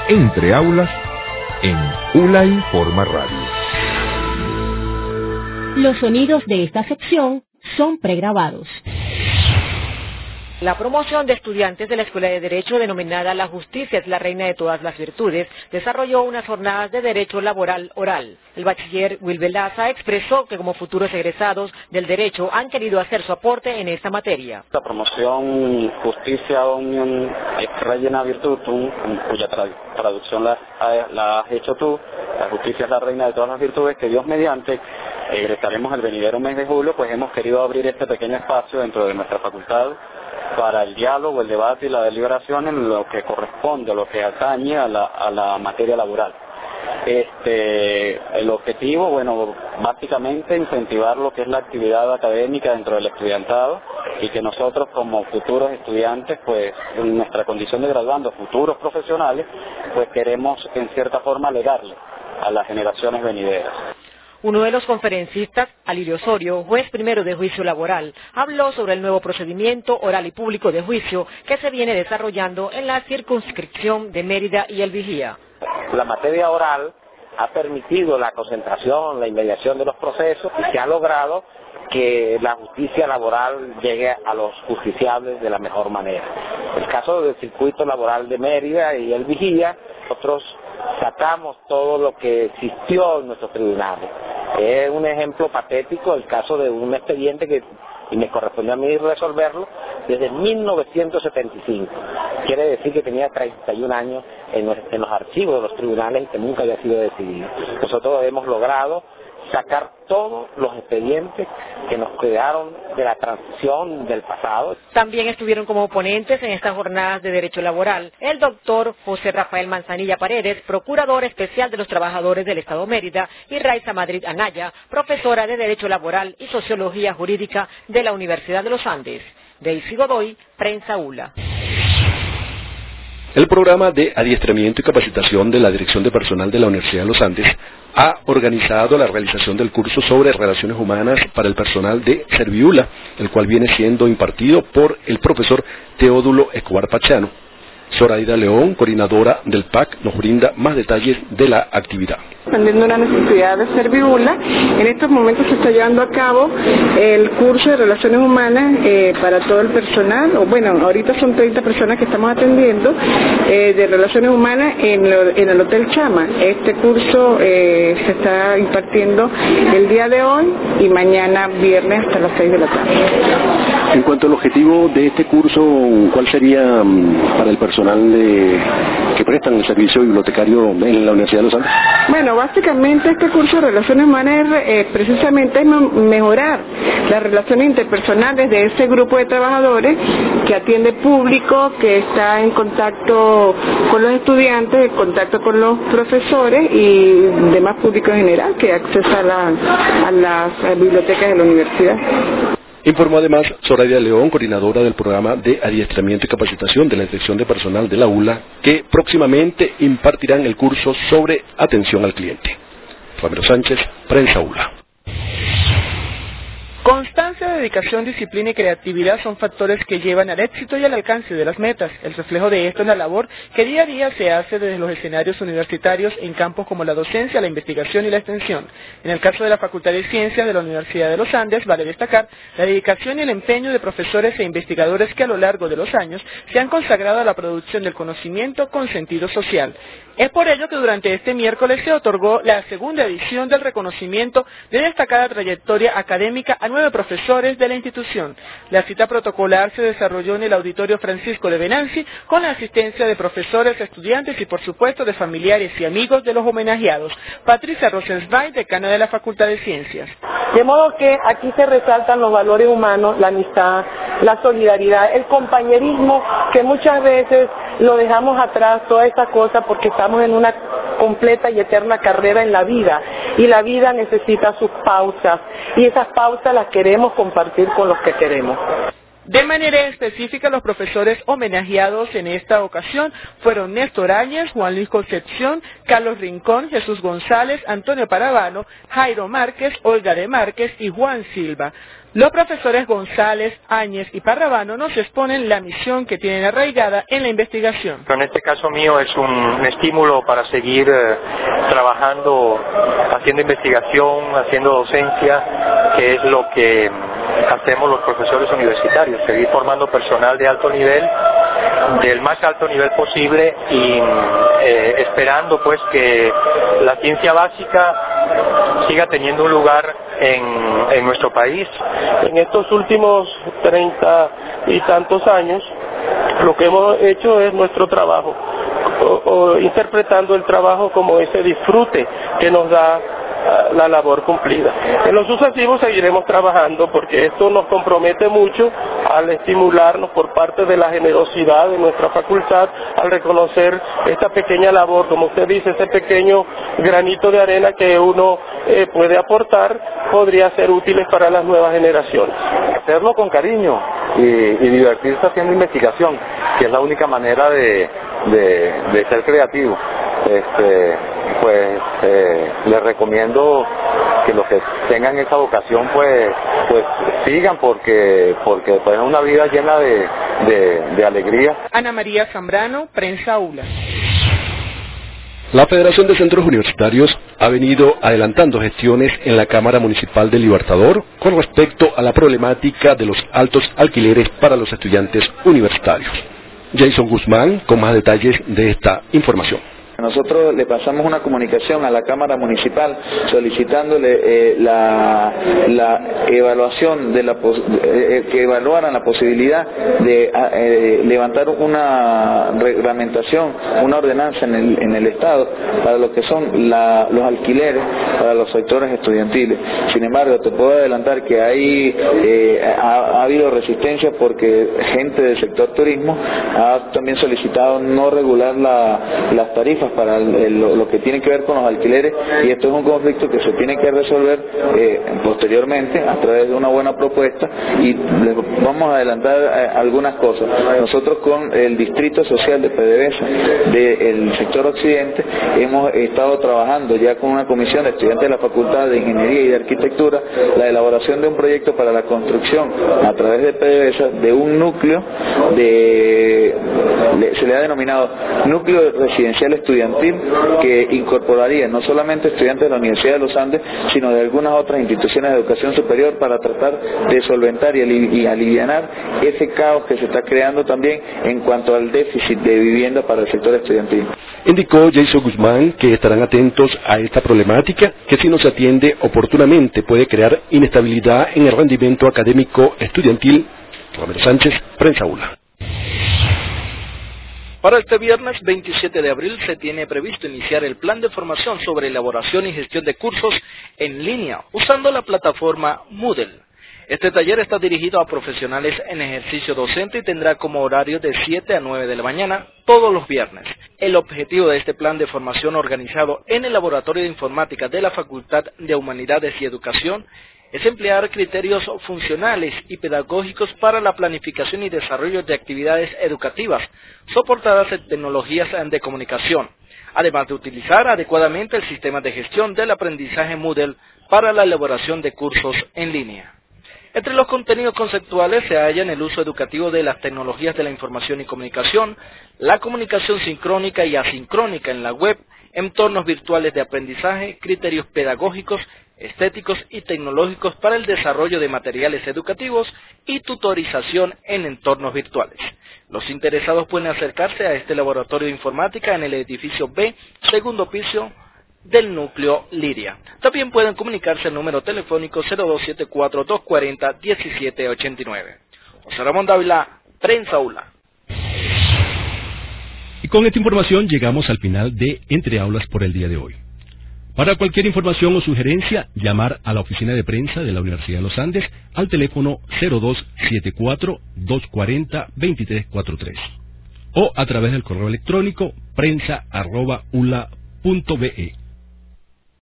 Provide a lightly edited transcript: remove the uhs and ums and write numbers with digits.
Entre aulas en ULA Informa Radio. Los sonidos de esta sección son pregrabados. La promoción de estudiantes de la Escuela de Derecho denominada La Justicia es la Reina de Todas las Virtudes desarrolló unas jornadas de Derecho Laboral Oral. El bachiller Wilber Laza expresó que como futuros egresados del Derecho han querido hacer su aporte en esta materia. La promoción Justicia Omnium Reina Virtutum, cuya traducción la has hecho tú, la justicia es la reina de todas las virtudes, que Dios mediante egresaremos el venidero mes de julio, pues hemos querido abrir este pequeño espacio dentro de nuestra facultad para el diálogo, el debate y la deliberación en lo que corresponde, lo que atañe a la materia laboral. El objetivo, bueno, básicamente incentivar lo que es la actividad académica dentro del estudiantado y que nosotros como futuros estudiantes, pues en nuestra condición de graduandos, futuros profesionales, pues queremos en cierta forma legarle a las generaciones venideras. Uno de los conferencistas, Alirio Osorio, juez primero de juicio laboral, habló sobre el nuevo procedimiento oral y público de juicio que se viene desarrollando en la circunscripción de Mérida y El Vigía. La materia oral ha permitido la concentración, la inmediación de los procesos y se ha logrado que la justicia laboral llegue a los justiciables de la mejor manera. El caso del circuito laboral de Mérida y El Vigía, nosotros sacamos todo lo que existió en nuestros tribunales. Es un ejemplo patético el caso de un expediente que y me correspondió a mí resolverlo desde 1975. Quiere decir que tenía 31 años en los archivos de los tribunales y que nunca había sido decidido. Nosotros hemos logrado sacar todos los expedientes que nos quedaron de la transición del pasado. También estuvieron como ponentes en estas jornadas de Derecho Laboral el doctor José Rafael Manzanilla Paredes, procurador especial de los trabajadores del Estado Mérida, y Raiza Madrid Anaya, profesora de Derecho Laboral y Sociología Jurídica de la Universidad de los Andes. Daisy Godoy, Prensa ULA. El programa de adiestramiento y capacitación de la Dirección de Personal de la Universidad de los Andes ha organizado la realización del curso sobre relaciones humanas para el personal de Serviula, el cual viene siendo impartido por el profesor Teodulo Escobar Pachano. Zoraida León, coordinadora del PAC, nos brinda más detalles de la actividad. Atendiendo una necesidad de Serviula, en estos momentos se está llevando a cabo el curso de Relaciones Humanas para todo el personal, ahorita son 30 personas que estamos atendiendo de Relaciones Humanas en el Hotel Chama. Este curso se está impartiendo el día de hoy y mañana viernes hasta las 6 de la tarde. En cuanto al objetivo de este curso, ¿cuál sería para el personal que prestan el servicio bibliotecario en la Universidad de los Andes? Bueno, básicamente este curso de Relaciones Humanas precisamente es mejorar las relaciones interpersonales de ese grupo de trabajadores que atiende público, que está en contacto con los estudiantes, en contacto con los profesores y demás público en general que accesa a las bibliotecas de la universidad. Informó además Zoraida León, coordinadora del programa de adiestramiento y capacitación de la Dirección de Personal de la ULA, que próximamente impartirán el curso sobre atención al cliente. Ramiro Sánchez, Prensa ULA. Constancia, dedicación, disciplina y creatividad son factores que llevan al éxito y al alcance de las metas. El reflejo de esto es la labor que día a día se hace desde los escenarios universitarios en campos como la docencia, la investigación y la extensión. En el caso de la Facultad de Ciencias de la Universidad de los Andes, vale destacar la dedicación y el empeño de profesores e investigadores que a lo largo de los años se han consagrado a la producción del conocimiento con sentido social. Es por ello que durante este miércoles se otorgó la segunda edición del reconocimiento de destacada trayectoria académica a 9 profesores de la institución. La cita protocolar se desarrolló en el Auditorio Francisco de Venanci con la asistencia de profesores, estudiantes y por supuesto de familiares y amigos de los homenajeados. Patricia Rosenzweig, decana de la Facultad de Ciencias. De modo que aquí se resaltan los valores humanos, la amistad, la solidaridad, el compañerismo, que muchas veces lo dejamos atrás, toda esa cosa, porque estamos en una completa y eterna carrera en la vida, y la vida necesita sus pausas, y esas pausas las queremos compartir con los que queremos. De manera específica, los profesores homenajeados en esta ocasión fueron Néstor Áñez, Juan Luis Concepción, Carlos Rincón, Jesús González, Antonio Paravano, Jairo Márquez, Olga de Márquez y Juan Silva. Los profesores González, Áñez y Parravano nos exponen la misión que tienen arraigada en la investigación. En este caso mío es un estímulo para seguir trabajando, haciendo investigación, haciendo docencia, que es lo que hacemos los profesores universitarios, seguir formando personal de alto nivel, del más alto nivel posible y esperando pues que la ciencia básica siga teniendo un lugar en nuestro país. En estos últimos 30 y tantos años, lo que hemos hecho es nuestro trabajo, interpretando el trabajo como ese disfrute que nos da la labor cumplida. En lo sucesivo seguiremos trabajando porque esto nos compromete mucho al estimularnos por parte de la generosidad de nuestra facultad, al reconocer esta pequeña labor, como usted dice, ese pequeño granito de arena que uno puede aportar, podría ser útiles para las nuevas generaciones. Hacerlo con cariño y divertirse haciendo investigación, que es la única manera de ser creativo. Les recomiendo que los que tengan esa vocación pues sigan porque es una vida llena de alegría. Ana María Zambrano, Prensa ULA. La Federación de Centros Universitarios ha venido adelantando gestiones en la Cámara Municipal de Libertador con respecto a la problemática de los altos alquileres para los estudiantes universitarios. Jason Guzmán con más detalles de esta información. Nosotros le pasamos una comunicación a la Cámara Municipal solicitándole la evaluación de que evaluaran la posibilidad de levantar una reglamentación, una ordenanza en el Estado para lo que son los alquileres para los sectores estudiantiles. Sin embargo, te puedo adelantar que ha habido resistencia porque gente del sector turismo ha también solicitado no regular las tarifas para lo que tiene que ver con los alquileres, y esto es un conflicto que se tiene que resolver posteriormente a través de una buena propuesta, y les vamos a adelantar algunas cosas. Nosotros con el Distrito Social de PDVSA del sector occidente hemos estado trabajando ya con una comisión de estudiantes de la Facultad de Ingeniería y de Arquitectura la elaboración de un proyecto para la construcción a través de PDVSA de un núcleo se le ha denominado núcleo residencial estudiantil, que incorporaría no solamente estudiantes de la Universidad de los Andes, sino de algunas otras instituciones de educación superior para tratar de solventar y alivianar ese caos que se está creando también en cuanto al déficit de vivienda para el sector estudiantil. Indicó Jason Guzmán que estarán atentos a esta problemática, que si no se atiende oportunamente puede crear inestabilidad en el rendimiento académico estudiantil. Romero Sánchez, Prensa ULA. Para este viernes 27 de abril se tiene previsto iniciar el plan de formación sobre elaboración y gestión de cursos en línea usando la plataforma Moodle. Este taller está dirigido a profesionales en ejercicio docente y tendrá como horario de 7 a 9 de la mañana todos los viernes. El objetivo de este plan de formación organizado en el Laboratorio de Informática de la Facultad de Humanidades y Educación es emplear criterios funcionales y pedagógicos para la planificación y desarrollo de actividades educativas soportadas en tecnologías de comunicación, además de utilizar adecuadamente el sistema de gestión del aprendizaje Moodle para la elaboración de cursos en línea. Entre los contenidos conceptuales se hallan el uso educativo de las tecnologías de la información y comunicación, la comunicación sincrónica y asincrónica en la web, entornos virtuales de aprendizaje, criterios pedagógicos, estéticos y tecnológicos para el desarrollo de materiales educativos y tutorización en entornos virtuales. Los interesados pueden acercarse a este laboratorio de informática en el edificio B, segundo piso del núcleo Liria. También pueden comunicarse al número telefónico 0274-240-1789. José Ramón Dávila, Prensa ULA. Y con esta información llegamos al final de Entre Aulas por el día de hoy. Para cualquier información o sugerencia, llamar a la oficina de prensa de la Universidad de los Andes al teléfono 0274-240-2343 o a través del correo electrónico prensa@ula.be.